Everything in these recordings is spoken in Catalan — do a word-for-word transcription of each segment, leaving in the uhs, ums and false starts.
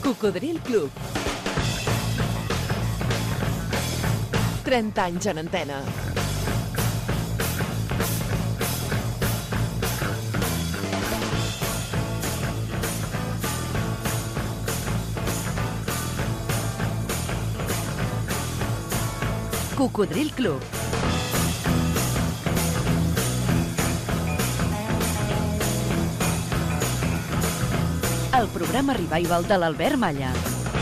Cocodril Club. trenta anys en antena. Cocodril Club. El programa revival de l'Albert Malla.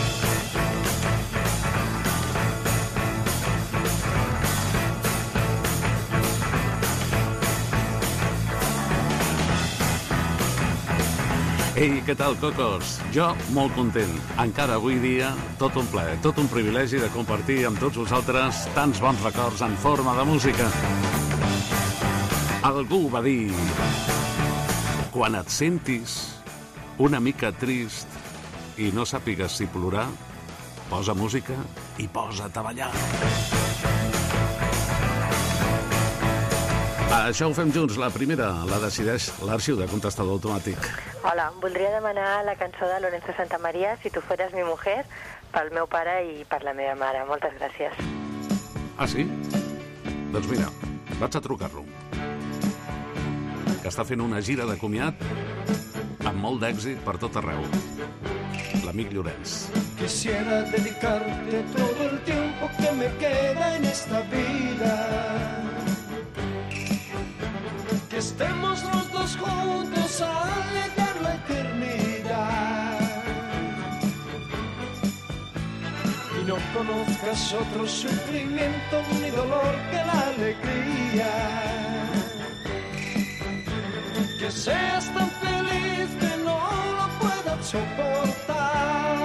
Ei, què tal, cocos? Jo molt content. Encara avui dia, tot un plaer, tot un privilegi de compartir amb tots vosaltres tants bons records en forma de música. Algú va dir: quan et sentis una mica trist i no sàpigues si plorar, posa música i posa't a ballar. Això ho fem junts. La primera la decideix l'arxiu de contestador automàtic. Hola, voldria demanar la cançó de Lorenzo Santamaría, Si tu fueras mi mujer, pel meu pare i per la meva mare. Moltes gràcies. Ah, sí? Doncs mira, vaig a trucar-lo. Que està fent una gira de comiat amb molt d'èxit per tot arreu. L'amic Llorenç. Quisiera dedicarte todo el tiempo que me queda en esta vida. Que estemos los dos juntos a llegar la eternidad. Y no conozcas otro sufrimiento ni dolor que la alegría. Que seas tan feliz que no lo puedas soportar.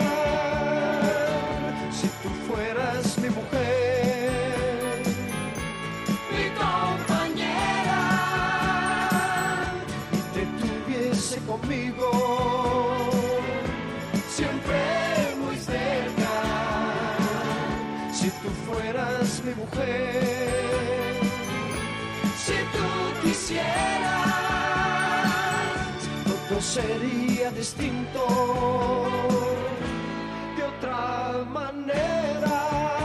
Si tú fueras mi mujer, mi compañera, y te tuviese conmigo siempre muy cerca. Si tú fueras mi mujer, si tú quisieras, todo sería distinto de otra manera.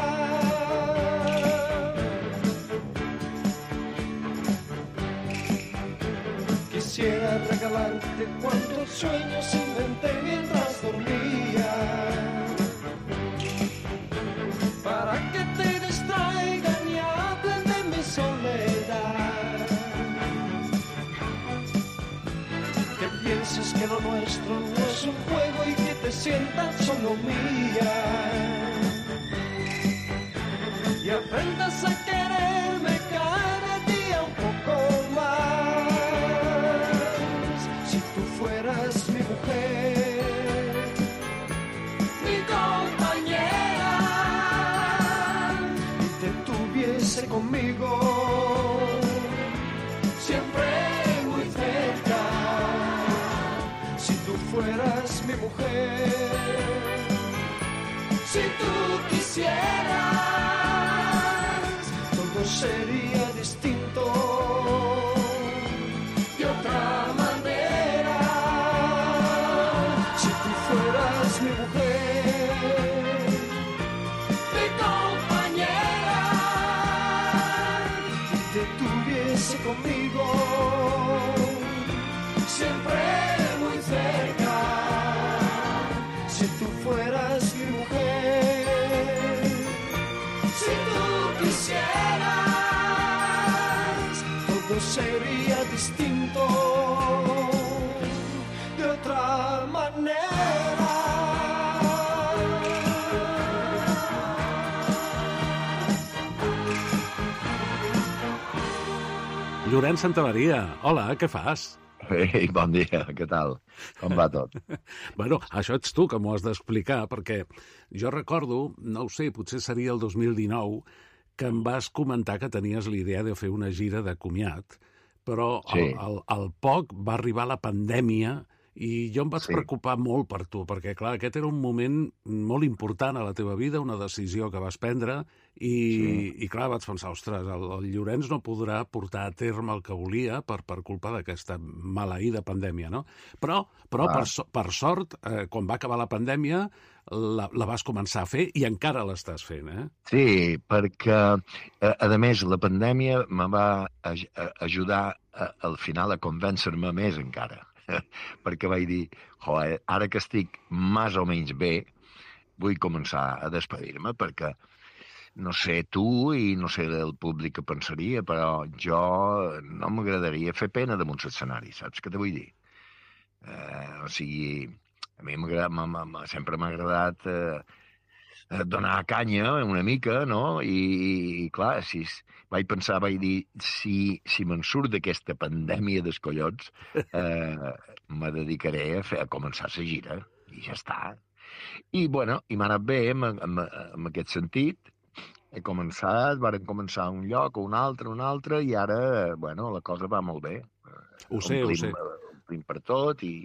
Quisiera regalarte cuantos sueños inventé mientras dormía, para que te distraigan y hablen de mi soledad. Que pienses que lo nuestro no es un juego y que te sientas solo mía. Y aprendas a quererme cada día un poco más. Si tú fueras mi mujer, mi compañera, y te tuviese conmigo siempre muy cerca. Si tú fueras mi mujer, si tú quisieras, todo sería distinto de otra manera. Si tú fueras mi mujer, mi compañera, y te tuviese conmigo siempre muy cerca. Si tú fueras mi mujer, si tú quisieras, todo sería distinto de otra manera. Llorenç Santamaría, hola, què fas? Ei, bon dia, què tal? Com va tot? Bueno, això ets tu que m'ho has d'explicar, perquè jo recordo, no ho sé, potser seria el dos mil dinou, que em vas comentar que tenies la idea de fer una gira de comiat, però Sí. al, al, al poc va arribar la pandèmia I jo em vaig Sí. preocupar molt per tu, perquè, clar, aquest era un moment molt important a la teva vida, una decisió que vas prendre, i, Sí. i clar, vaig pensar, ostres, el, el Llorenç no podrà portar a terme el que volia per, per culpa d'aquesta maleïda pandèmia, no? Però, però Ah. per, so, per sort, eh, quan va acabar la pandèmia, la, la vas començar a fer i encara l'estàs fent, eh? Sí, perquè, a, a més, la pandèmia me va aj a, ajudar a, al final a convèncer-me més encara. Perquè vaig dir, joder, ara que estic més o menys bé, vull començar a despedir-me, perquè no sé tu i no sé el públic que pensaria, però jo no m'agradaria fer pena damunt l'escenari, saps què te vull dir? Eh, o sigui, a mi sempre m'ha agradat eh, donar canya una mica, no? I, i clar, si, vaig pensar, vaig dir, si, si me'n surt d'aquesta pandèmia dels collons, eh, me dedicaré a, fer, a començar la gira, i ja està. I, bueno, i m'ha anat bé en, en, en aquest sentit. He començat, varen començar un lloc, un altre, un altre, i ara, bueno, la cosa va molt bé. Ho sé, omplim, ho sé. Omplim per tot, i,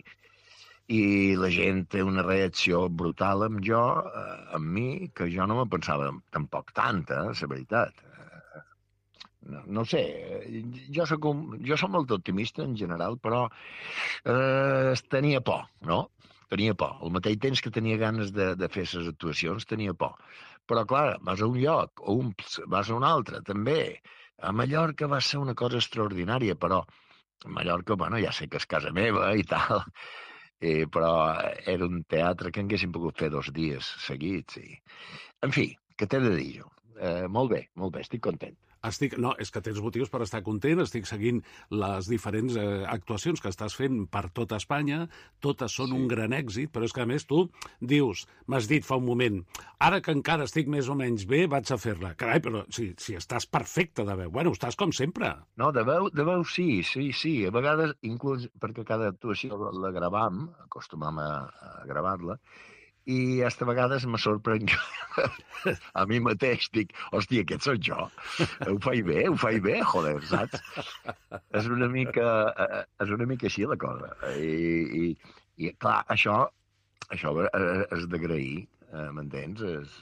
i la gent té una reacció brutal amb jo, eh, amb mi, que jo no me pensava tampoc tanta, la veritat. Eh, no, no sé, jo soc, un, jo soc molt optimista en general, però eh, tenia por, no? Tenia por. Al mateix temps que tenia ganes de, de fer les actuacions, tenia por. Però, clar, vas a un lloc, o un, vas a un altre, també. A Mallorca va ser una cosa extraordinària, però a Mallorca, bueno, ja sé que és casa meva i tal, eh, però era un teatre que haguéssim pogut fer dos dies seguits. I... En fi, què t'he de dir jo? Eh, molt bé, molt bé, estic content. Estic, no, és que tens motius per estar content, estic seguint les diferents eh, actuacions que estàs fent per tota Espanya, totes són sí. un gran èxit, però és que a més tu dius, m'has dit fa un moment, ara que encara estic més o menys bé, vaig a fer-la. Carai, però si, si estàs perfecte de veu, bueno, estàs com sempre. No, de veu, de veu sí, sí, sí, a vegades, inclús perquè cada actuació la gravam, acostumam a, a gravar-la, i hasta a vegades me sorprèn a mi mateix, dic, hòstia, aquest soc jo, ho faig bé, ho faig bé, joder, saps? És una mica, és una mica així la cosa, i, i, i clar, això, això és d'agrair, m'entens? És,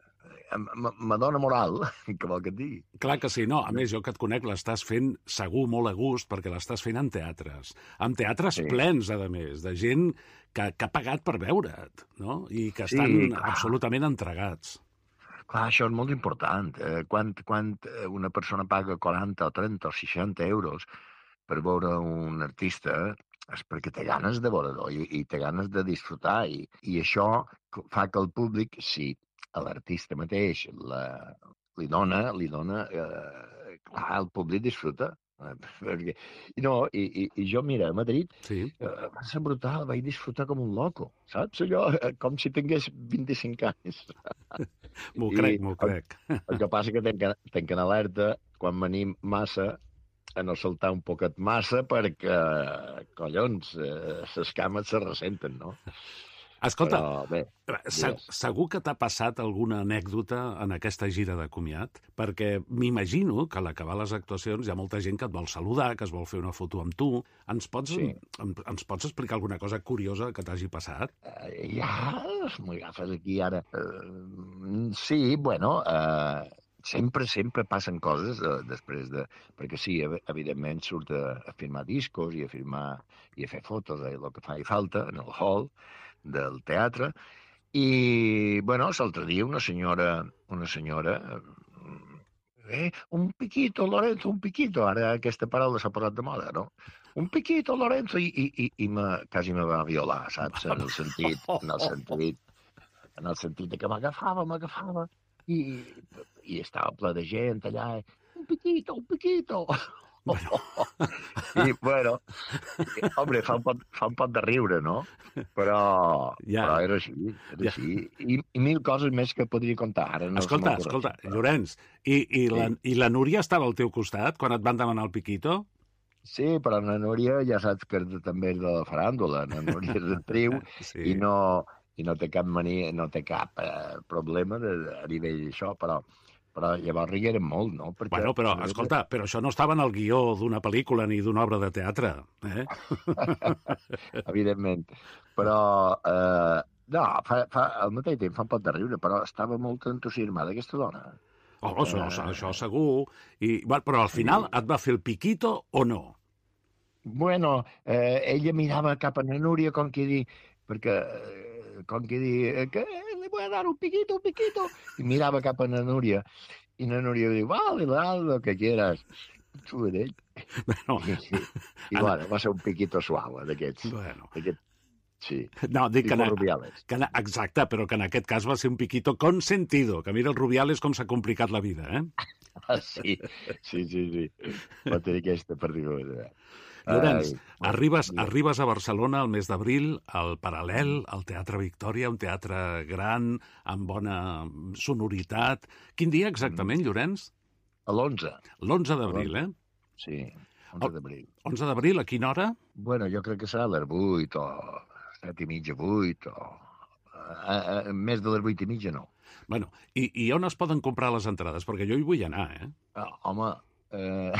me dona moral, que vol que et digui. Clar que sí, no. A més, jo que et conec l'estàs fent segur molt a gust, perquè l'estàs fent en teatres. En teatres sí. plens, a més, de gent que, que ha pagat per veure't, no? I que estan sí, absolutament entregats. Clar, això és molt important. Eh, quan, quan una persona paga quaranta o trenta o seixanta euros per veure un artista, és perquè té ganes de veure-lo i, i té ganes de disfrutar. I, i això fa que el públic, si a l'artista mateix la, li dona, li dona eh, clar, el públic disfruta. Eh, perquè, i, no, i, i, I jo, mira, a Madrid sí. eh, va ser brutal, vaig disfrutar com un loco, saps? Allò, eh, com si tingués vint-i-cinc anys. M'ho crec, m'ho crec. El, el que passa que tenc, tenc en alerta, quan venim massa, a no saltar un poquet massa, perquè, collons, eh, les cames se ressenten, no? Escolta, bé, se segur que t'ha passat alguna anècdota en aquesta gira de comiat? Perquè m'imagino que a l'acabar les actuacions hi ha molta gent que et vol saludar, que es vol fer una foto amb tu. Ens pots, sí. ens pots explicar alguna cosa curiosa que t'hagi passat? Uh, ja, m'agafes aquí ara. Uh, sí, bueno... Uh... Sempre, sempre passen coses eh, després de... Perquè sí, evidentment surt a, a firmar discos i a firmar i a fer fotos del que fa i falta en el hall del teatre. I, bueno, l'altre dia una senyora... Una senyora... Eh, un piquito, Lorenzo, un piquito. Ara aquesta paraula s'ha posat de moda, no? Un piquito, Lorenzo, i, i, i, i me, quasi me va violar, saps? En el sentit... En el sentit, en el sentit de que m'agafava, m'agafava. I, i estava ple de gent allà, un piquito, un piquito. Bueno. I, bueno, home, fa un, pot, fa un pot de riure, no? Però, ja. però era així, era ja. així. I, I mil coses més que podria contar. Ara no escolta, escolta, Llorenç, i, i, sí. la, i la Núria estava al teu costat quan et van demanar el piquito? Sí, però la Núria ja saps que també és de la faràndula, la Núria és d'actriu sí. i no... i no té cap mania, no té cap eh, problema de, a nivell d'això, però, Però llavors rigueren molt, no? Perquè... Bueno, però, escolta, però això no estava en el guió d'una pel·lícula ni d'una obra de teatre, eh? Evidentment. Però, eh, no, fa, fa, al mateix temps fa un pot de riure, però estava molt entusiasmada aquesta dona. Oh, això, uh... això segur. I, però al final sí. Et va fer el piquito o no? Bueno, eh, ella mirava cap a la Núria com que dir... Perquè, eh, com que dir... Que le voy a dar un piquito, un piquito. I mirava cap a la Núria. I la Núria diu, vale, vale, lo que quieras. Sube d'ell. Bueno, I, i, i Ana... bueno, va ser un piquito suau, d'aquests. Bueno. D'aquest... Sí. No, dic que, en, que en, exacte, però que en aquest cas va ser un piquito consentido, que mira el Rubiales com s'ha complicat la vida, eh? Ah, sí, sí, sí, sí. Va tenir aquesta particularitat. Llorenç, arribes, arribes a Barcelona el mes d'abril, al Paral·lel, al Teatre Victòria, un teatre gran, amb bona sonoritat. Quin dia exactament, Llorenç? L'onze. L'onze d'abril, eh? Sí, onze d'abril. onze d'abril, a quina hora? Bueno, jo crec que serà a les vuit o set i mitja, vuit, o... A, a, més de les vuit i mitja, no. Bueno, i, i on es poden comprar les entrades? Perquè jo hi vull anar, eh? Ah, home, eh...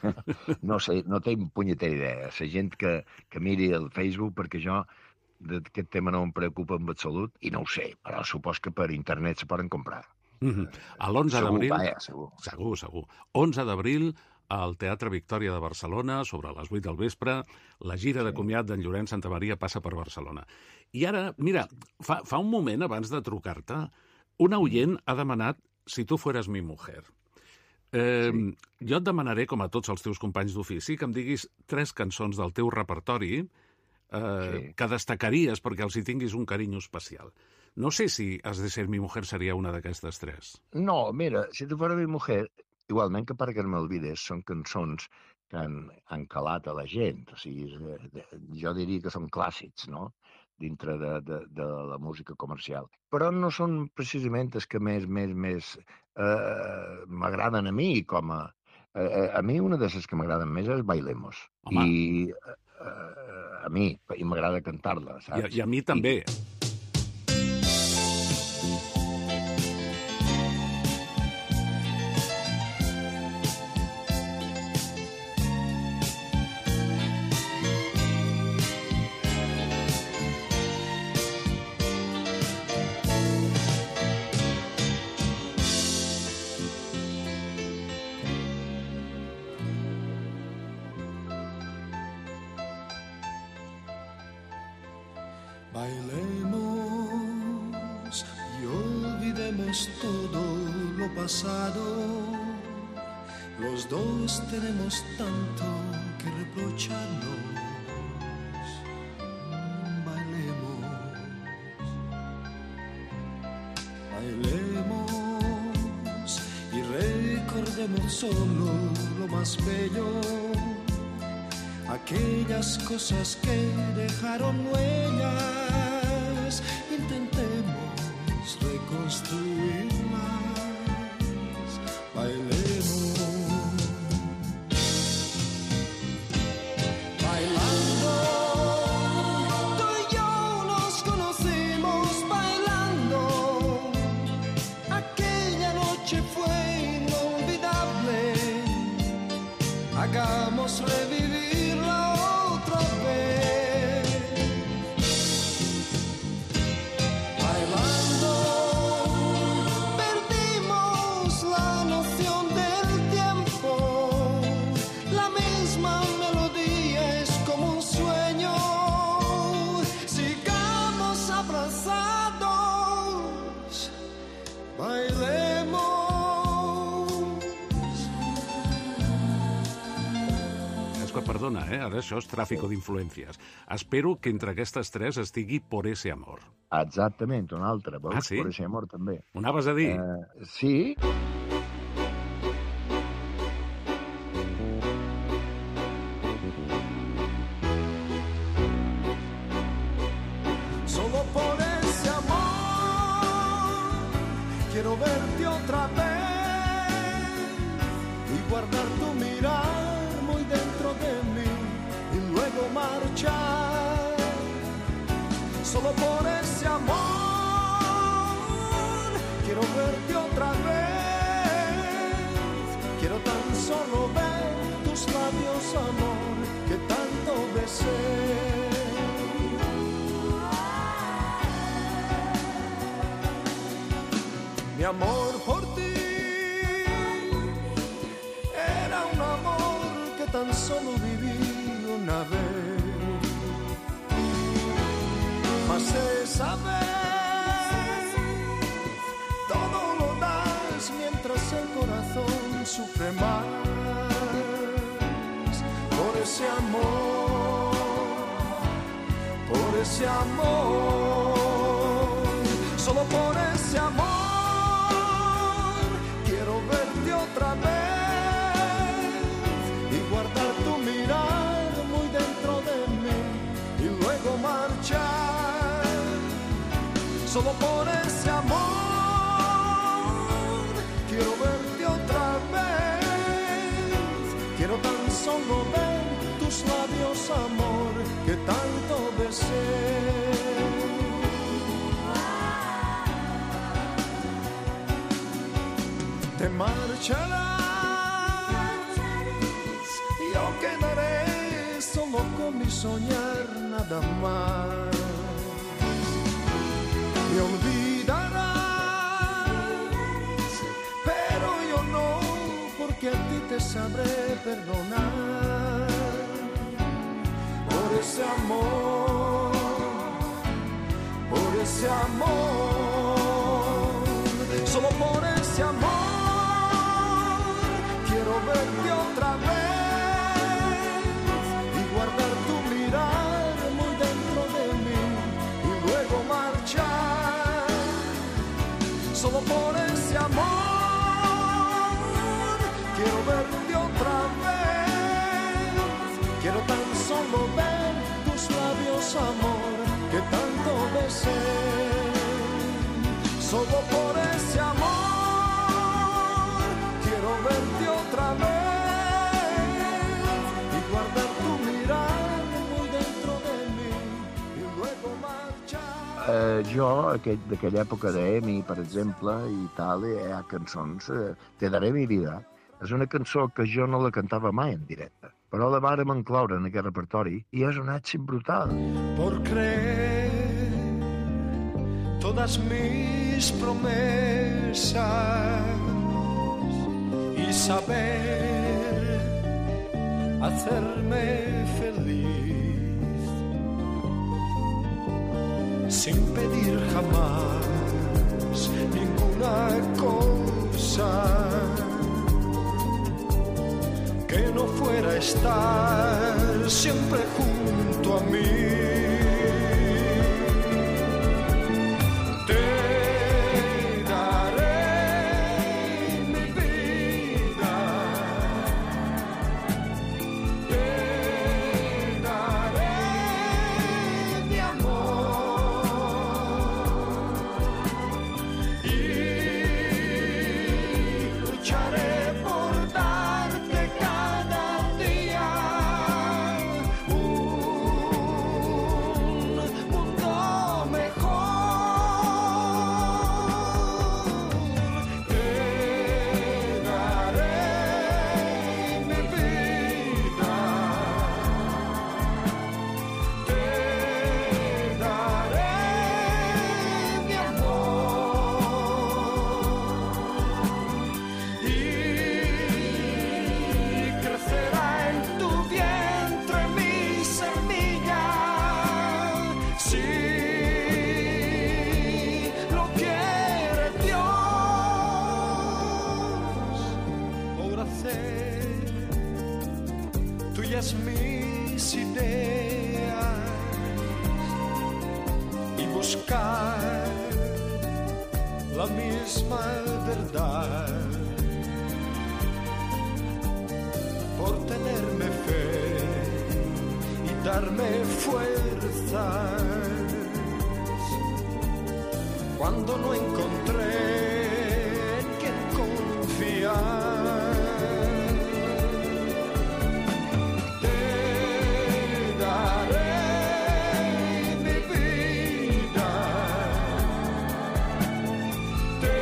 no sé, no tinc punyetera idea. La gent que, que miri el Facebook, perquè jo d'aquest tema no em preocupa en absolut, i no ho sé, però supos que per internet se poden comprar. Mm-hmm. A l'onze d'abril... Segur, vaja, segur. Segur, segur. onze d'abril, al Teatre Victòria de Barcelona, sobre les vuit del vespre, la gira sí. de comiat d'en Llorenç Santamaria passa per Barcelona. I ara, mira, fa, fa un moment, abans de trucar-te, un oient ha demanat si tu fueras mi mujer. Eh, sí. Jo et demanaré, com a tots els teus companys d'ofici, que em diguis tres cançons del teu repertori eh, sí. que destacaries perquè els hi tinguis un carinyo especial. No sé si Has de ser mi mujer seria una d'aquestes tres. No, mira, si tu fuera mi mujer, igualment que perquè no m'olvides, són cançons que han, han calat a la gent. O sigui, de, de, jo diria que són clàssics, no?, dintre de, de, de la música comercial. Però no són precisament els que més, més, més eh, m'agraden a mi, com a... Eh, a mi una de les que m'agraden més és Bailemos. Home. I eh, a mi, i m'agrada cantar-la, saps? I, I a mi també. I... Bailemos y olvidemos todo lo pasado. Los dos tenemos tanto que reprocharnos. Bailemos, bailemos y recordemos solo lo más bello. Aquellas cosas que dejaron huellas, intentemos reconstruirlas. Bailemos, bailando, tú y yo nos conocimos bailando. Aquella noche fue inolvidable. Hagamos revivir perdona, eh? Ara això és tràfico d'influències. Espero que entre aquestes tres estigui Por ese amor. Exactament, una altra. Veus? Ah, sí? Por ese amor, també. Ho anaves a dir? Uh, sí. Solo por ese amor quiero verte otra vez y guardar tu mirada dentro de mí y luego marchar. Solo por ese amor quiero verte otra vez Mi amor por ti era un amor que tan solo viví una vez. Mas esa vez todo lo das mientras el corazón sufre más. Por ese amor, por ese amor, solo por ese amor quiero verte otra vez y guardar tu mirar muy dentro de mí y luego marchar. Solo por ese amor quiero verte otra vez. Quiero tan solo ver tus labios, amor, que tanto besé. Te marcharás, yo quedaré solo con mi soñar nada más. Me olvidarás, pero yo no, porque a ti te sabré perdonar. Por ese amor, por ese amor, solo por ese amor quiero verte otra vez y guardar tu mirar muy dentro de mí y luego marchar. Solo por ese amor quiero verte otra vez. Quiero tan solo ver tus labios, amor, que tanto besé. Solo por ese amor quiero verte otra vez y guardar tu mirar muy dentro de mí y luego marchar. Eh, jo, aquell, d'aquella època d'Emi, per exemple, i tal, hi ha cançons, eh, Te daré mi vida. És una cançó que jo no la cantava mai en directe, però la vàrem incloure en aquest repertori i és un èxit brutal. Por creer todas mis promesas y saber hacerme feliz sin pedir jamás ninguna cosa que no fuera estar siempre junto a mí. Te daré mi vida, te daré mi amor y lucharé por darte cada día un mundo mejor. Te daré mi vida, te daré mi amor y crecerá en tu vientre mi semilla, si lo quiere Dios, por hacer tuyas mis ideas y buscar la misma verdad, por tenerme fe y darme fuerzas cuando no encontré en quien confiar. Te daré mi vida, te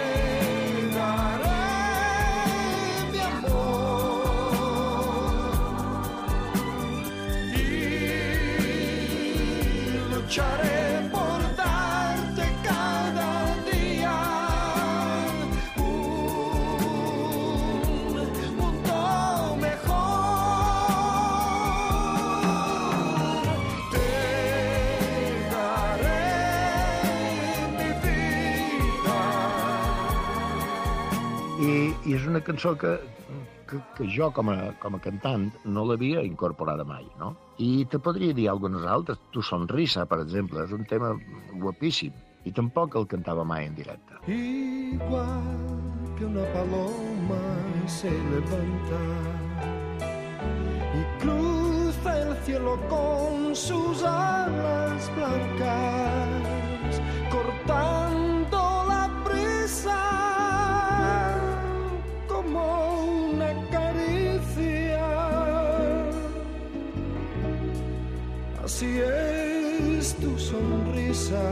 daré mi amor y lucharé por darte cada día i és una cançó que, que, que jo, com a, com a cantant, no l'havia incorporada mai, no? I te podria dir algunes altres. Tu Sonrisa, per exemple, és un tema guapíssim, i tampoc el cantava mai en directe. Igual que una paloma se levanta y cruza el cielo con sus alas blancas, cortando la brisa como una caricia. Así es tu sonrisa.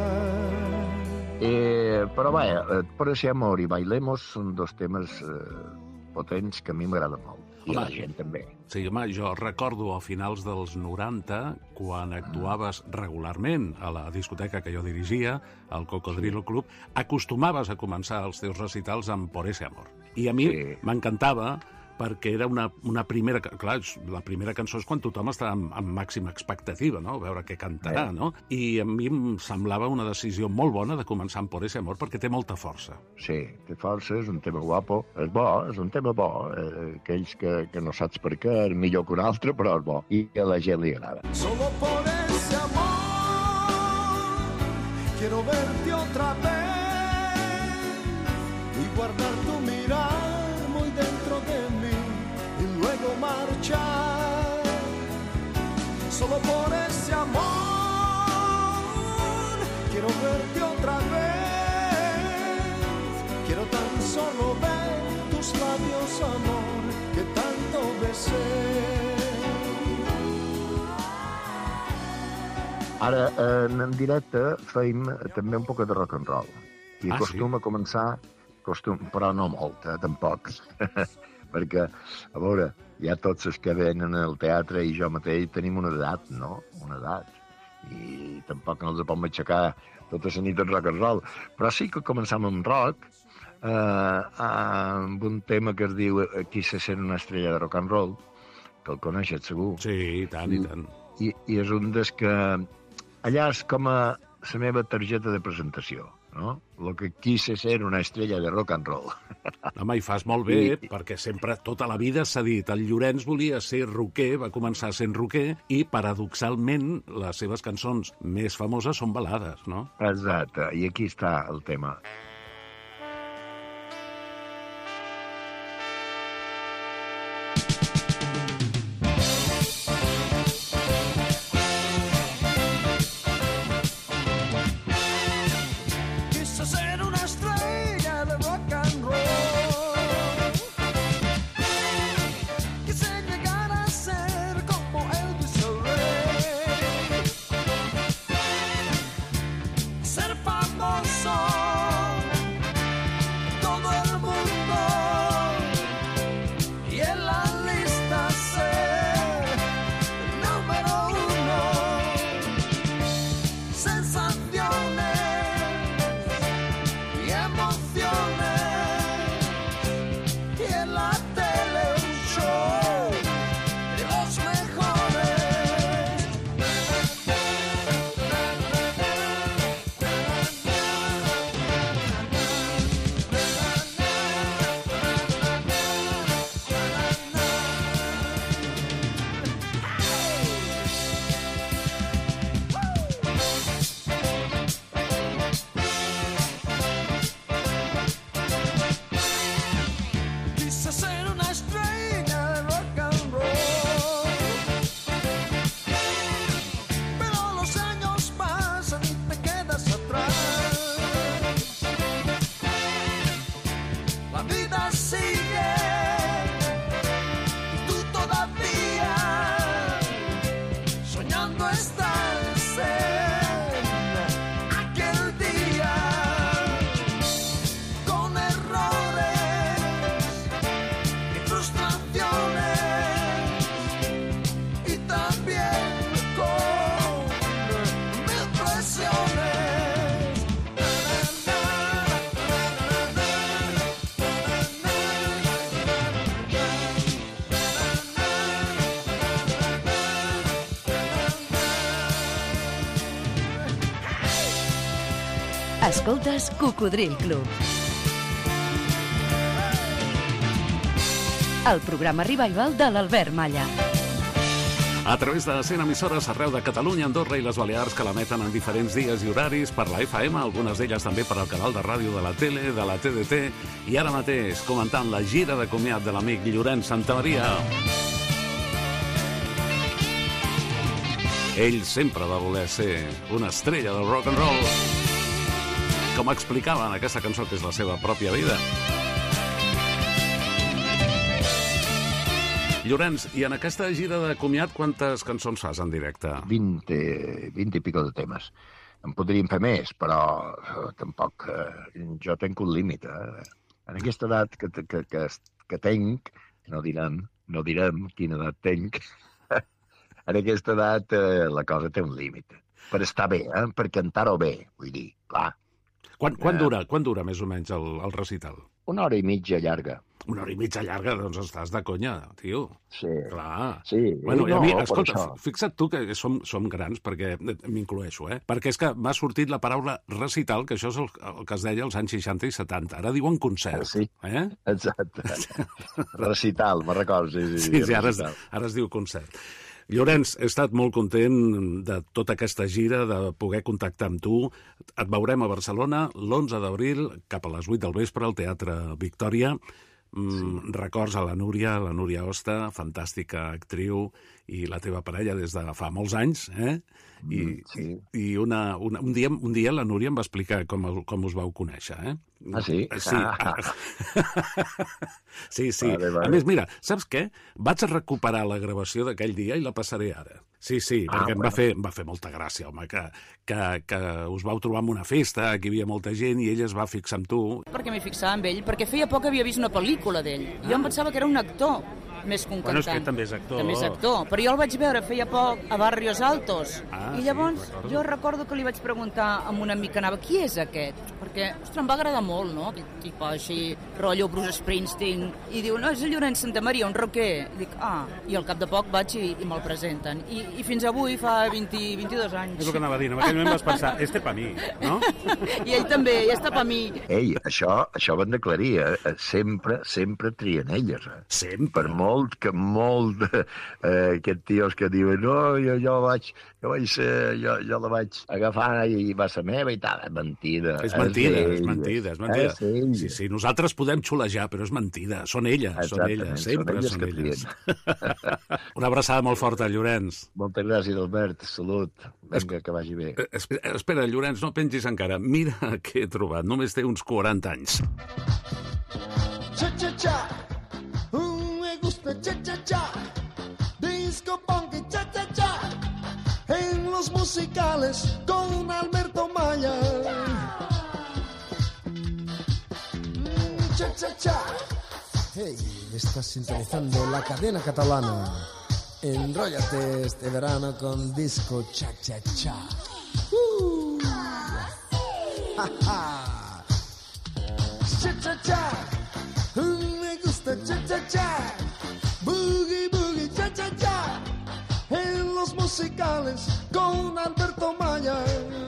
Eh, però vaja, Por ese amor i Bailemos són dos temes eh, potents que a mi m'agraden molt. I Home, la gent també. Sí, home, jo recordo a finals dels noranta, quan actuaves regularment a la discoteca que jo dirigia, al Cocodrilo Club, acostumaves a començar els teus recitals amb Por ese amor. I a mi Sí. m'encantava perquè era una, una primera... Clar, la primera cançó és quan tothom està amb, amb màxima expectativa, no? A veure què cantarà, Eh. no? I a mi em semblava una decisió molt bona de començar amb Por ese amor perquè té molta força. Sí, té força, és un tema guapo. És bo, és un tema bo. Eh, aquells que, que no saps per què, és millor que un altre, però és bo. I a la gent li agrada. Solo por ese amor quiero verte otra vez y guardar tu mirar muy dentro de mí y luego marchar. Solo por ese amor quiero verte otra vez. Quiero tan solo ver tus labios, amor, que tanto besé. Ara, en, en directe, feim també un poc de rock and roll. I Ah, acostuma sí? a començar, costum, però no molt, eh, tampoc. Perquè, a veure, ja tots els que venen al teatre i jo mateix tenim una edat, no? Una edat. I tampoc no els podem aixecar tota la nit en rock and roll. Però sí que començam amb rock, eh, amb un tema que es diu Qui se sent una estrella de rock and roll, que el coneixes segur. Sí, i tant, i tant. I, i és un dels que... Allà és com a la meva targeta de presentació, no? Lo que quise ser una estrella de rock and roll. Home, i fas molt bé, I- perquè sempre, tota la vida s'ha dit, el Llorenç volia ser rocker, va començar sent rocker, i paradoxalment les seves cançons més famoses són balades, no? Exacte, i aquí està el tema. Quise ser una estrella de rock and roll. Quise llegar a ser como Elvis el Rey. Ser famoso en todo el mundo y en la lista ser el número uno. Sensaciones y emociones y en la tele un show de los mejores. Quise ser una estrella de rock and roll, pero los años pasan y te quedas atrás. La vida sigue y tú todavía soñando estás en aquel día con errores y frustraciones y también con mil presiones. Escoltes Cocodril Club. el programa Revival de l'Albert Malla. A través de cent emissores arreu de Catalunya, Andorra i les Balears, que l'emeten en diferents dies i horaris per la F M, algunes d'elles també per al canal de ràdio de la tele, de la T D T, i ara mateix comentant la gira de comiat de l'amic Llorenç Santamaria. Ell sempre va voler ser una estrella del rock and roll, com explicava en aquesta cançó que és la seva pròpia vida. Llorenç, i en aquesta gira de comiat quantes cançons fas en directe? vint, vint i pico de temes. En podríem fer més, però tampoc... Eh, jo tenc un límit. Eh? En aquesta edat que, que, que, que tenc, no direm, no direm quina edat tenc, en aquesta edat eh, la cosa té un límit. Per estar bé, eh? Per cantar-ho bé, vull dir, clar. Quan, quan, dura, quan dura més o menys el, el recital? Una hora i mitja llarga. Una hora i mitja llarga, doncs estàs de conya, tio. Sí. Clar. Sí. Bueno, i a no, mi, escolta, fixa't tu que som, som grans, perquè m'incloeixo, eh? Perquè és que m'ha sortit la paraula recital, que això és el, el que es deia als anys seixanta i setanta. Ara diuen concert. Sí, eh? Exacte. Recital, me'n recordo. Sí, sí, sí, sí ara, es, ara es diu concert. Llorenç, he estat molt content de tota aquesta gira, de poder contactar amb tu. Et veurem a Barcelona l'onze d'abril, cap a les vuit del vespre, al Teatre Victòria. Mm, sí. Records a la Núria, la Núria Hosta, fantàstica actriu, i la teva parella des de fa molts anys, eh? I, sí. i una, una, un, dia, un dia la Núria em va explicar com, com us vau conèixer, eh? Ah, sí? Sí, ah. sí, sí. Vale, vale. A més, mira, saps què? Vaig recuperar la gravació d'aquell dia i la passaré ara. Sí, sí, ah, perquè bueno. em, va fer, em va fer molta gràcia, home, que, que, que us vau trobar en una festa, que hi havia molta gent, i ell es va fixar amb tu. Perquè m'hi fixava amb ell? Perquè feia poc havia vist una pel·lícula d'ell. Ah. Jo em pensava que era un actor, més que un bueno, cantant. És que també és actor. També és actor, però jo el vaig veure feia poc a Barrios Altos. Ah, I llavors sí, recordo. jo recordo que li vaig preguntar a un amic que anava, qui és aquest? Perquè, ostres, em va agradar molt, no? Aquest tipus així, rotllo Bruce Springsteen. I diu, no, és el Llorenç Santamaria, un rocker. I dic, ah, i al cap de poc vaig i, i me'l presenten. I, I fins avui fa vint, vint-i-dos anys. És el que anava a dir, en aquell moment vas pensar, este pa mi, no? I ell també, i està pa mi. Ei, això, això ho hem d'aclarir, eh? Sempre, sempre trien elles, eh? Sempre. Per molt que molt eh, aquests tios que diuen, no, jo, jo vaig, jo vaig ser, jo, jo la vaig agafar i va ser meva i tal, és mentida. És mentida, és, és mentida, és mentida. És sí, sí, nosaltres podem xulejar, però és mentida. Són elles, són elles, sempre són elles. Són elles. Una abraçada molt forta, Llorenç. Moltes gràcies, Albert. Salut. Vinga, que vagi bé. Espera, espera, Llorenç, no pengis encara. Mira què he trobat. Només té uns quaranta anys. Cha-cha-cha, uh, me gusta cha-cha-cha, disco punk y cha-cha-cha, en los musicales con Alberto Maya. Cha-cha-cha. Hey, estás sintonizando la cadena catalana. Enróllate este verano con disco cha-cha-cha. Uh. Ha, ha. Cha-cha-cha. Me gusta cha-cha-cha, boogie boogie cha-cha-cha, en los musicales con Alberto Maya.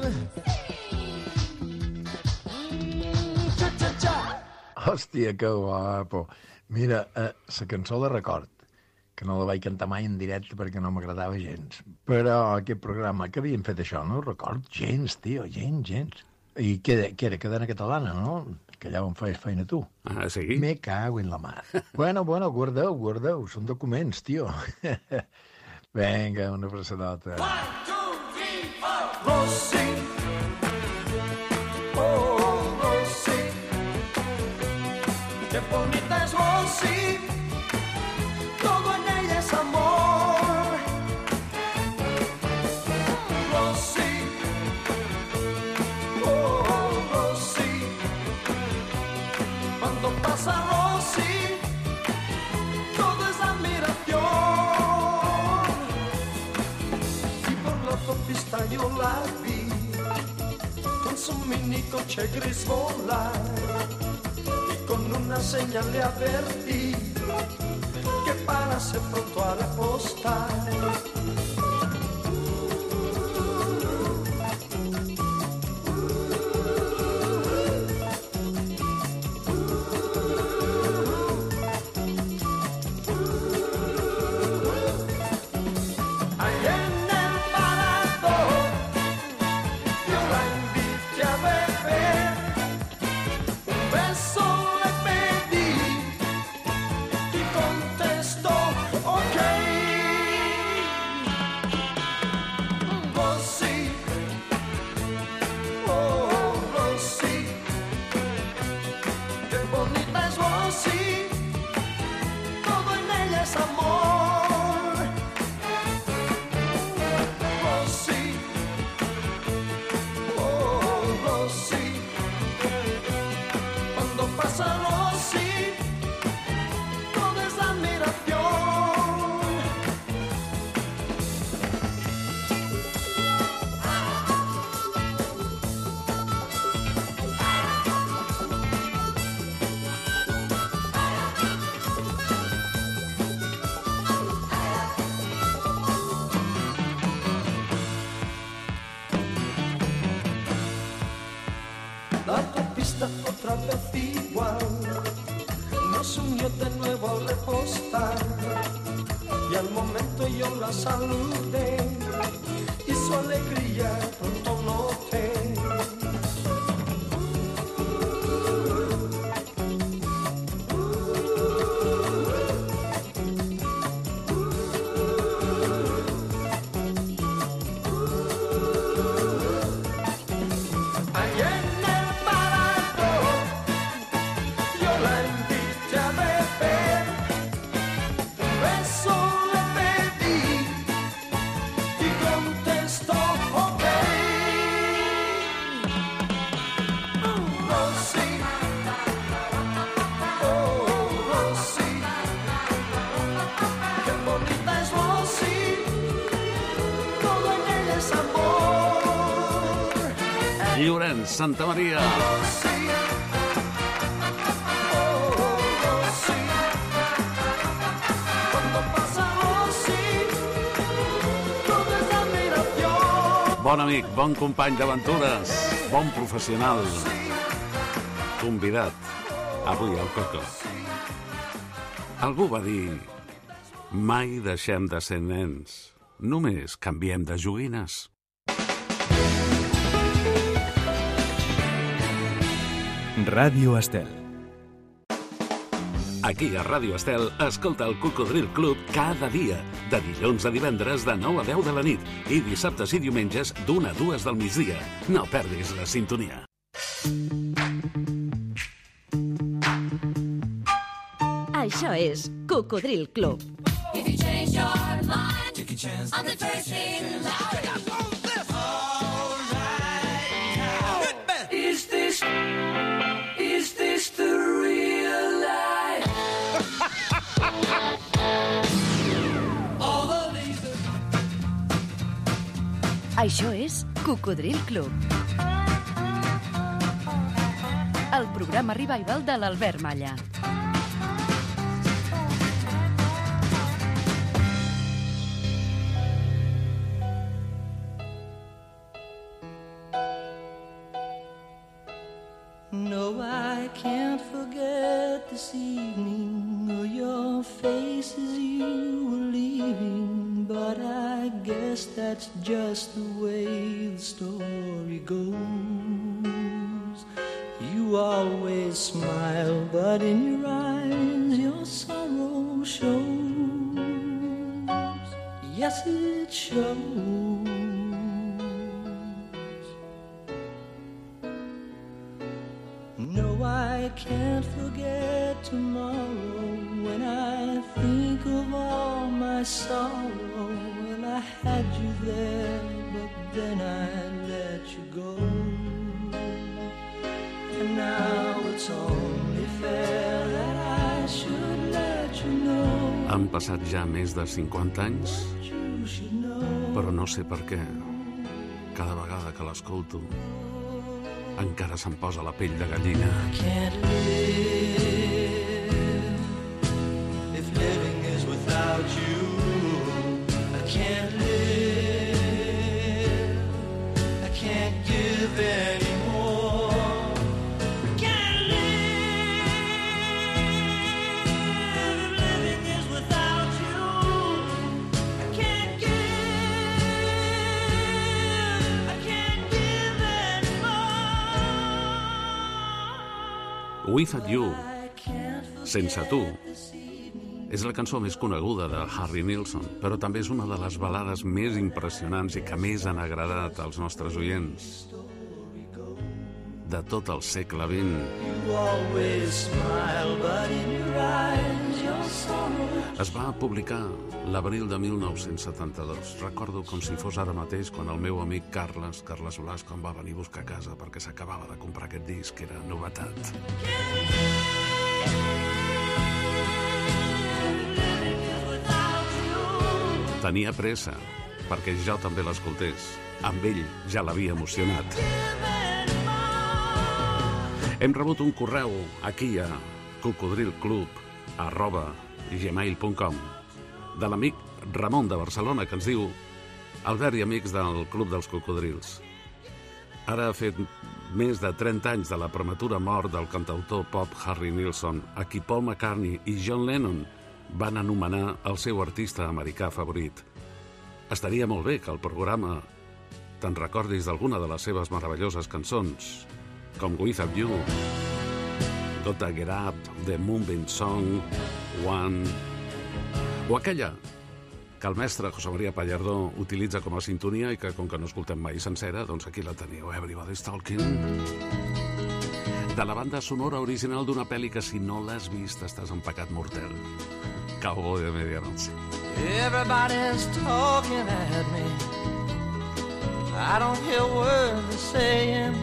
Cha-cha-cha. Hòstia, que guapo. Mira, eh, la cançó de record, que no la vaig cantar mai en directe perquè no m'agradava gens. Però aquest programa, que havien fet això, no record gens, tio, gens, gens. I què, què era? Cadena catalana, no? Que allà on feies feina tu. Ah, sí? Me cago en la mar. Bueno, bueno, guardeu, guardeu. Són documents, tio. Vinga, una abraçadota. One, two, three, four. Rosy. Oh, Rosy. Qué bonita es Rosy. Todo en ella es amor. Rosy. Pasa Rosy, todo es admiración. Y por la autopista yo la vi, con su mini coche gris volar. Y con una señal le advertí, que parase pronto a repostar. Rosy, cuando pasa Rosy, todo es admiración. La autopista otra vez igual nos unió de nuevo al repostar, y al momento yo la saludé y su alegría pronto noté. Llorenç Santamaria. Bon amic, bon company d'aventures, bon professional, convidat avui al Coco. Algú va dir: mai deixem de ser nens, només canviem de joguines. Ràdio Estel. Aquí a Ràdio Estel, escolta el Cocodril Club cada dia, de dilluns a divendres de nou a deu de la nit i dissabtes i diumenges d'una a dues del migdia. No perdis la sintonia. Això és Cocodril Club. If you change your mind, take a chance. I'm the first in line. Is this, is this the real life? All the leaders. Això és Cocodril Club. El programa revival de l'Albert Malla. No, I can't forget this evening or your face as you were leaving, but I guess that's just the way the story goes. You always smile, but in your eyes your sorrow shows. Yes, it shows. No, I can't forget tomorrow when I think of all my sorrow. Well, I had you there, but then I let you go. And now it's only fair that I should let you know. Han passat ja més de cinquanta anys, però no sé per què. Cada vegada que l'escolto, encara se'm posa la pell de gallina. I can't live if living is without you. I can't live, I can't give anymore. I can't live if living is without you. I can't give, I can't give anymore. Without You, Sense tu, és la cançó més coneguda de Harry Nilsson, però també és una de les balades més impressionants i que més han agradat als nostres oients. de tot el segle vint. You always smile, but in your eyes your sorrow. Es va publicar l'abril de mil nou-cents setanta-dos. Recordo com si fos ara mateix quan el meu amic Carles, Carles Olasco, em va venir a buscar a casa perquè s'acabava de comprar aquest disc, que era novetat. Tenia pressa perquè jo també l'escoltés. Amb ell ja l'havia emocionat. Hem rebut un correu aquí a cocodrilclub arroba gmail punt com de l'amic Ramon de Barcelona, que ens diu: Albert i amics del Club dels Cocodrils, ara ha fet més de trenta anys de la prematura mort del cantautor pop Harry Nilsson, a qui Paul McCartney i John Lennon van anomenar el seu artista americà favorit. Estaria molt bé que el programa te'n recordis d'alguna de les seves meravelloses cançons, com Without You, Gotta Get Up, The Moonbeam Song, One, o aquella que el mestre José María Pallardó utilitza com a sintonia i que, com que no escoltem mai sencera, doncs aquí la teniu, Everybody's Talking, de la banda sonora original d'una pel·li que, si no l'has vist, estàs en pecat mortel. Cowboy de Medianoche. Everybody's talking at me. I don't hear words they're saying,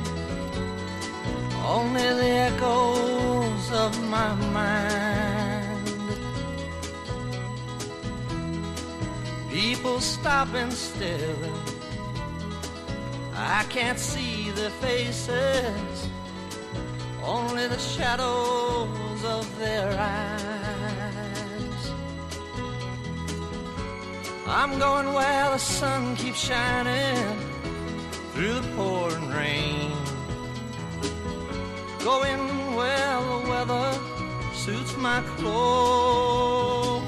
only the echoes of my mind. People stopping still, I can't see their faces, only the shadows of their eyes. I'm going where the sun keeps shining through the pouring rain, going where the weather suits my clothes,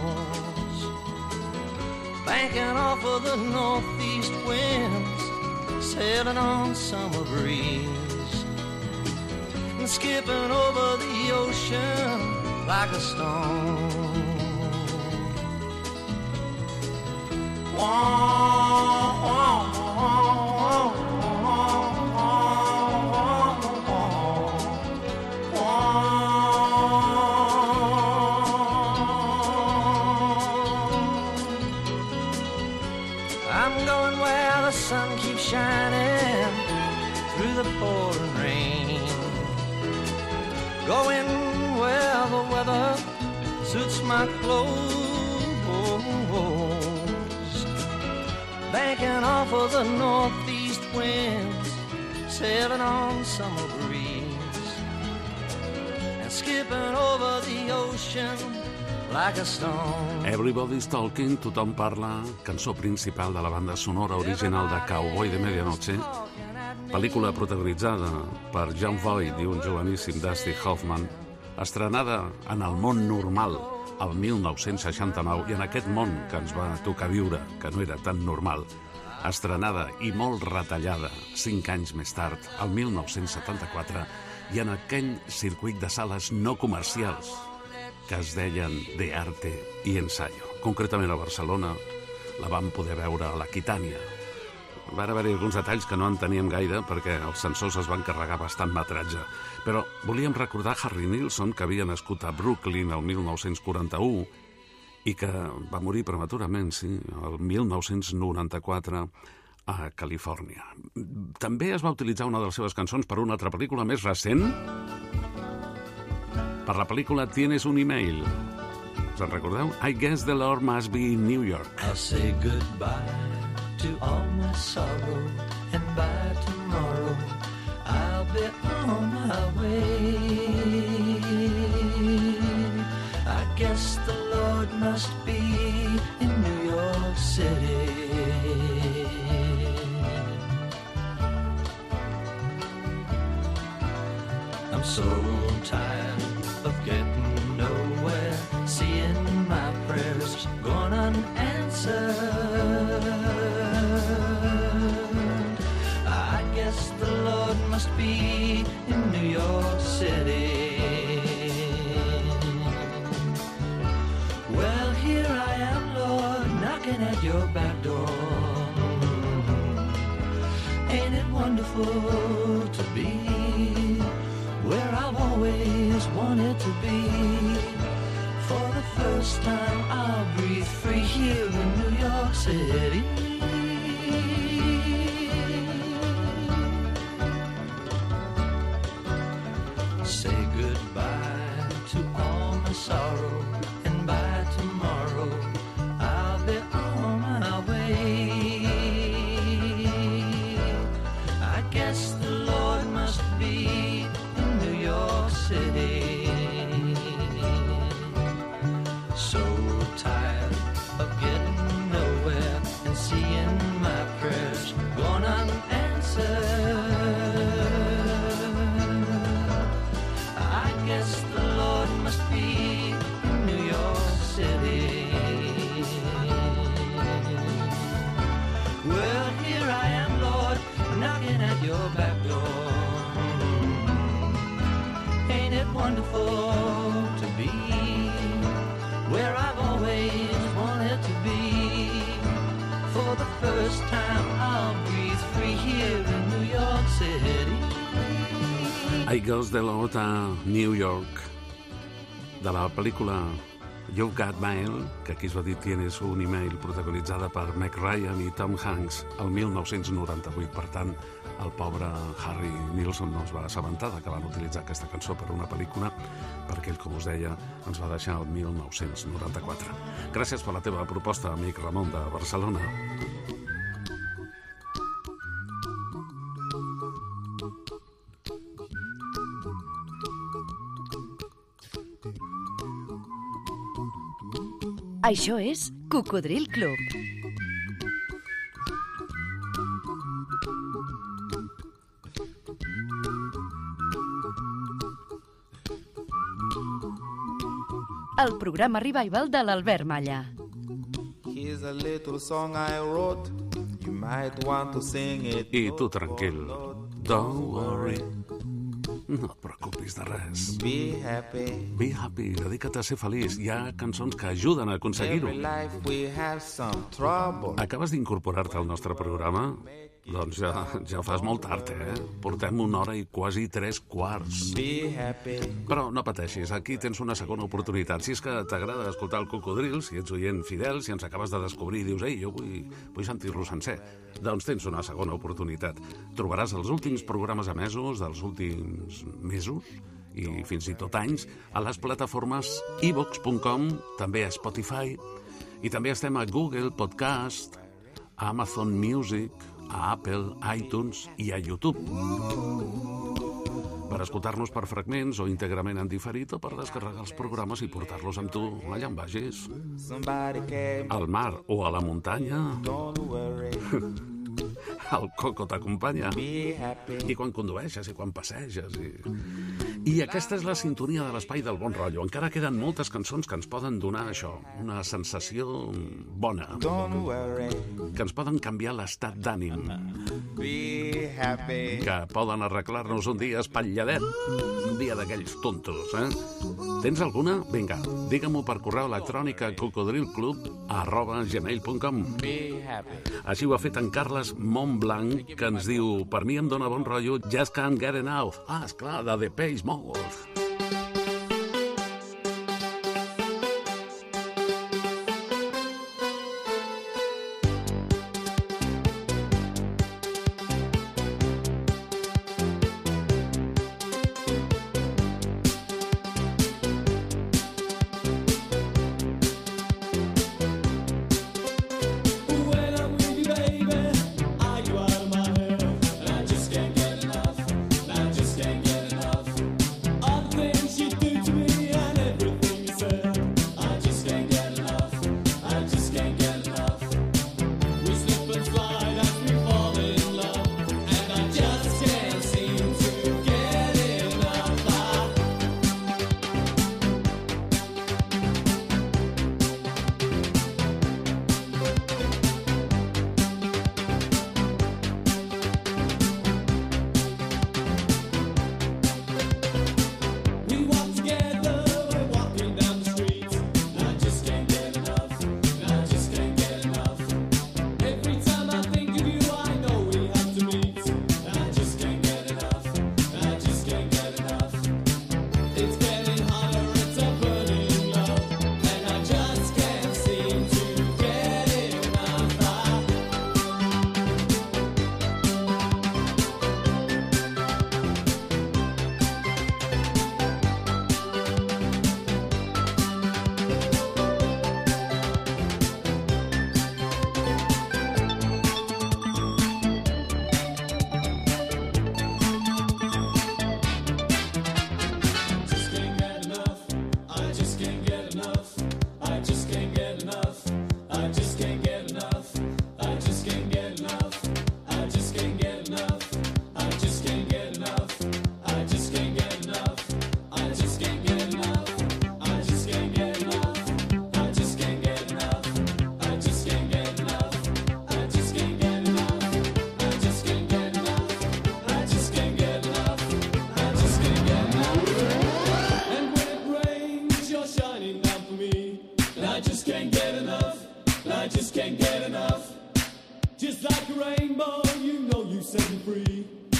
banking off of the northeast winds, sailing on summer breeze, and skipping over the ocean like a stone. Wah, wah, wah, I'm going where the sun keeps shining through the pouring rain, going where the weather suits my clothes, banking off of the northeast winds, sailing on summer breeze, and skipping over the ocean like a stone. Everybody's Talking, tothom parla, cançó principal de la banda sonora original de Cowboy de Medianoche, pel·lícula protagonitzada per John Voight i un joveníssim Dusty Hoffman, estrenada en el món normal el mil nou-cents seixanta-nou, i en aquest món que ens va tocar viure, que no era tan normal, estrenada i molt retallada cinc anys més tard, el mil nou-cents setanta-quatre, i en aquell circuit de sales no comercials que es deien De Arte i Ensayo. Concretament a Barcelona la vam poder veure a l'Aquitània. Van haver-hi alguns detalls que no enteníem gaire perquè els censors es van carregar bastant metratge. Però volíem recordar Harry Nilsson, que havia nascut a Brooklyn el mil nou-cents quaranta-u i que va morir prematurament, sí, el mil nou-cents noranta-quatre a Califòrnia. També es va utilitzar una de les seves cançons per una altra pel·lícula més recent, per la pel·lícula Tienes un email. Us en recordeu? I guess the Lord must be in New York. I'll say goodbye to all my sorrow, and by tomorrow I'll be on my way. I guess the Lord must be in New York City. I'm so tired of getting nowhere, seeing my prayers gone unanswered. I guess the Lord must be in New York City. Well, here I am, Lord, knocking at your back door. Ain't it wonderful to be where I've always wanted to be. For the first time I'll breathe free here in New York City. Say goodbye to all my sorrow, and by tomorrow I'll be on my way. I guess the Lord must be in New York City. So tired of getting nowhere and seeing my prayers gone unanswered. I guess the Lord must be in New York City. Well, here I am, Lord, knocking at your back door. Ain't it wonderful to be where I've always wanted to be? For the first time I'll breathe free here in New York City. I Goes de l'Ot a New York, de la pel·lícula You've Got Mail, que aquí es va dir Tienes un email, protagonitzada per Meg Ryan i Tom Hanks el mil nou-cents noranta-vuit. Per tant, el pobre Harry Nilsson no es va assabentar que van utilitzar aquesta cançó per una pel·lícula, perquè ell, com us deia, ens va deixar el mil nou-cents noranta-quatre. Gràcies per la teva proposta, amic Ramon de Barcelona. Això és Cocodril Club. El programa revival de l'Albert Malla. Here's a little song I wrote. You might want to sing it. I tu tranquil, don't worry. No et preocupis de res. Be happy. Be happy, dedica't a ser feliç. Hi ha cançons que ajuden a aconseguir-ho. Every life we have some trouble. Acabes d'incorporar-te al nostre programa? Doncs ja, ja fas molt tard, eh? Portem una hora i quasi tres quarts. Be happy. Però no pateixis, aquí tens una segona oportunitat. Si és que t'agrada escoltar el Cocodril, si ets oient fidel, si ens acabes de descobrir i dius, ei, jo vull, vull sentir-lo sencer, doncs tens una segona oportunitat. Trobaràs els últims programes emesos dels últims mesos i fins i tot anys a les plataformes i vox punt com, també a Spotify, i també estem a Google Podcast, a Amazon Music, a Apple, iTunes i a YouTube. Per escoltar-nos per fragments o íntegrament en diferit o per descarregar els programes i portar-los amb tu allà on vagis. Al mar o a la muntanya. El Coco t'acompanya. I quan condueixes i quan passeges. I... I aquesta és la sintonia de l'Espai del Bon Rotllo. Encara queden moltes cançons que ens poden donar això, una sensació bona, que ens poden canviar l'estat d'ànim, que poden arreglar-nos un dia espatlladet, un dia d'aquells tontos, eh? Tens alguna? Vinga, digue-m'ho per correu electrònic a cocodrilclub arroba gmail punt com. Així ho ha fet en Carles Montblanc, que ens diu, per mi em dóna bon rotllo Just Can't Get Enough. Ah, esclar, de Depeche Mode. All the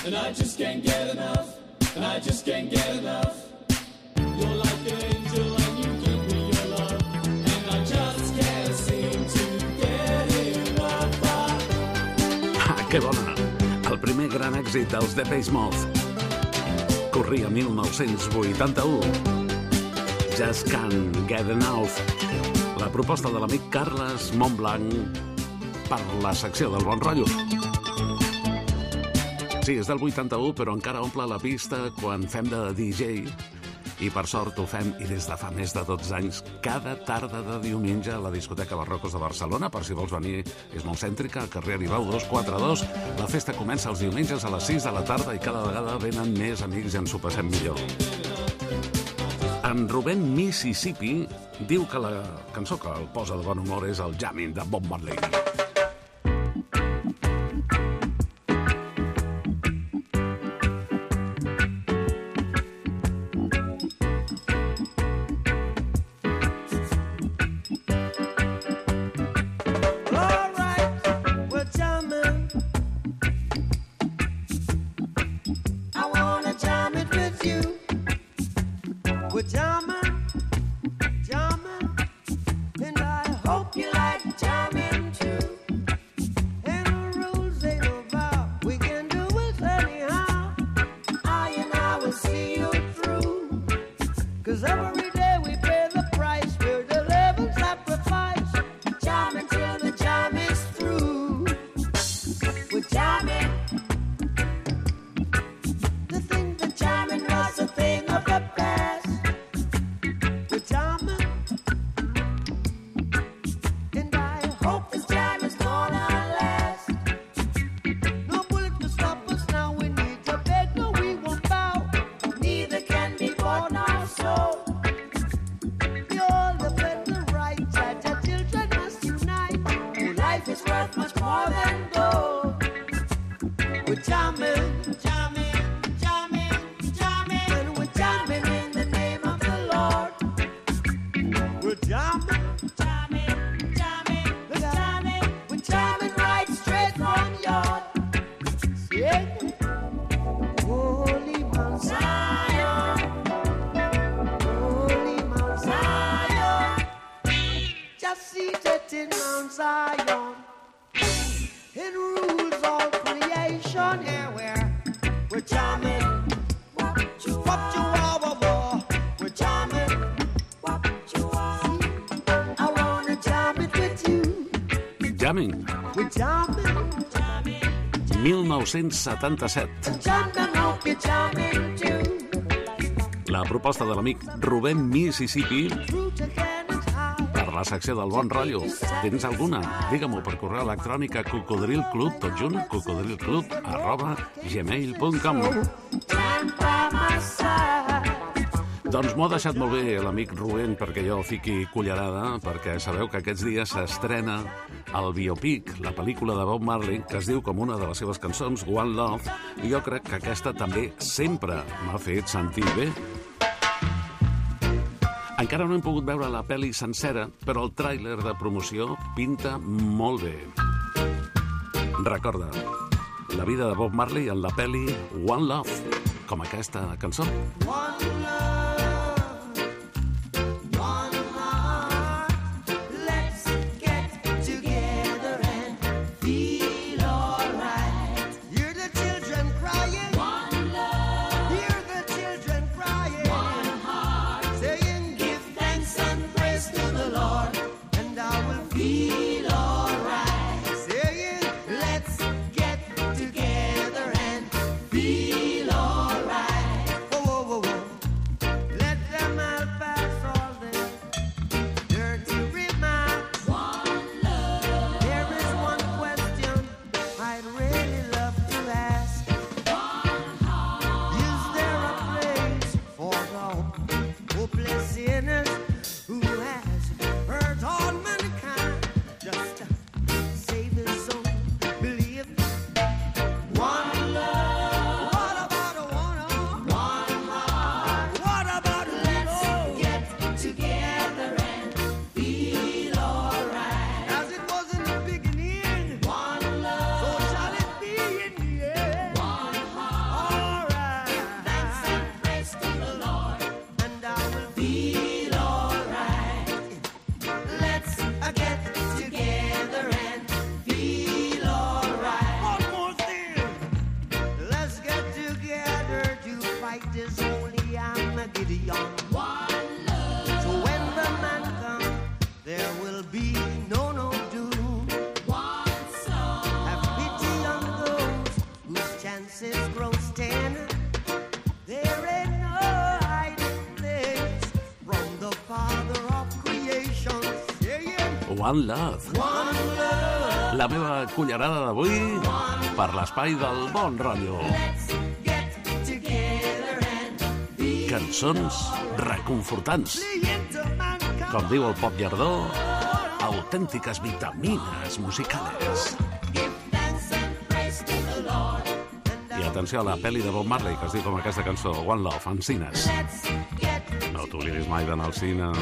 and I just can't get enough, and I just can't get enough. You're like an angel and you give me your love, and I just can't seem to get enough. Ah, que bona! El primer gran èxit dels Depeche Mode. Corria mil nou-cents vuitanta-u. Just Can't Get Enough. La proposta de l'amic Carles Montblanc per la secció del Bon Rotllo. Sí, és del vuitanta-u, però encara omple la pista quan fem de D J. I per sort ho fem, i des de fa més de dotze anys, cada tarda de diumenge a la discoteca Barrocos de Barcelona. Per si vols venir, és molt cèntrica, al carrer Aribau dos cents i quaranta dos. La festa comença els diumenges a les sis de la tarda i cada vegada venen més amics i ens ho passem millor. En Rubén Mississippi diu que la cançó que el posa de bon humor és el Jamming de Bob Marley. Jamming. mil nou-cents setanta-set. La proposta de l'amic Rubén Mississippi per la secció del Bon Rotllo. Tens alguna? Digue-m'ho per correu electrònic a cocodrilclub, tot junt, cocodrilclub arroba gmail punt com. Doncs m'ho ha deixat molt bé l'amic Rubén perquè jo fiqui cullerada, perquè sabeu que aquests dies s'estrena el biopic, la pel·lícula de Bob Marley, que es diu com una de les seves cançons, One Love, i jo crec que aquesta també sempre m'ha fet sentir bé. Encara no hem pogut veure la pel·li sencera, però el tràiler de promoció pinta molt bé. Recorda, la vida de Bob Marley en la pel·li One Love, com aquesta cançó. One love. grasses grow tender. There ain't no hiding place from the Father of creation. Yeah, yeah. One Love. One love. La meva cullerada d'avui per l'espai del bon rotllo. Cançons reconfortants. Com diu el Pop Llardó, autèntiques vitamines musicales. I atenció a la pel·li de Bob Marley, que es diu com aquesta cançó, One Love, en cines. No t'oblidis mai d'anar al cine.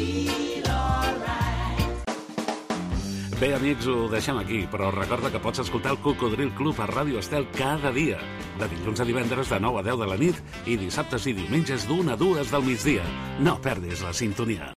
Bé, amics, ho deixem aquí, però recorda que pots escoltar el Cocodril Club a Ràdio Estel cada dia, de dilluns a divendres de nou a deu de la nit i dissabtes i diumenges d'una a dues del migdia. No perdis la sintonia.